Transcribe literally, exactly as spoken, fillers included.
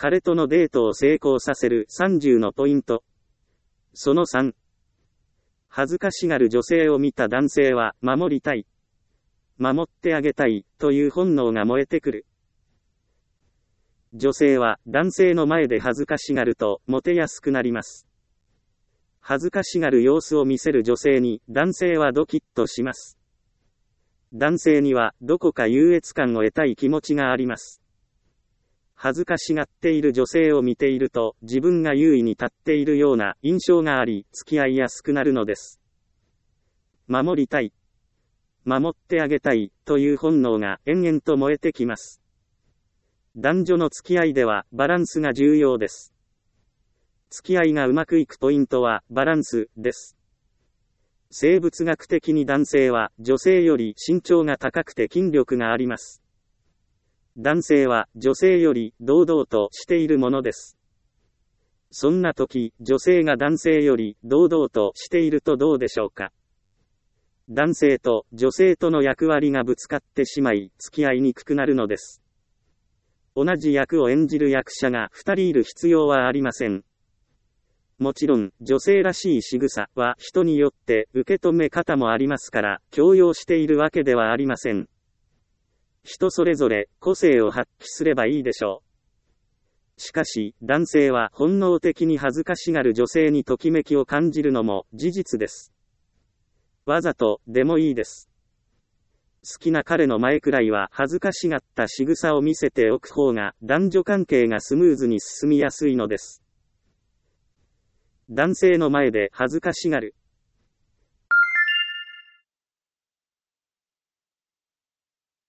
彼とのデートを成功させるさんじゅうのポイント。そのさん。恥ずかしがる女性を見た男性は守りたい。守ってあげたいという本能が燃えてくる。女性は男性の前で恥ずかしがるとモテやすくなります。恥ずかしがる様子を見せる女性に男性はドキッとします。男性にはどこか優越感を得たい気持ちがあります。恥ずかしがっている女性を見ていると自分が優位に立っているような印象があり付き合いやすくなるのです。守りたい。守ってあげたいという本能が延々と燃えてきます。男女の付き合いではバランスが重要です。付き合いがうまくいくポイントはバランスです。生物学的に男性は女性より身長が高くて筋力があります。男性は女性より堂々としているものです。そんな時、女性が男性より堂々としているとどうでしょうか。男性と女性との役割がぶつかってしまい、付き合いにくくなるのです。同じ役を演じる役者がふたりいる必要はありません。もちろん、女性らしい仕草は人によって受け止め方もありますから、強要しているわけではありません。人それぞれ個性を発揮すればいいでしょう。しかし、男性は本能的に恥ずかしがる女性にときめきを感じるのも事実です。わざとでもいいです。好きな彼の前くらいは恥ずかしがった仕草を見せておく方が男女関係がスムーズに進みやすいのです。男性の前で恥ずかしがる。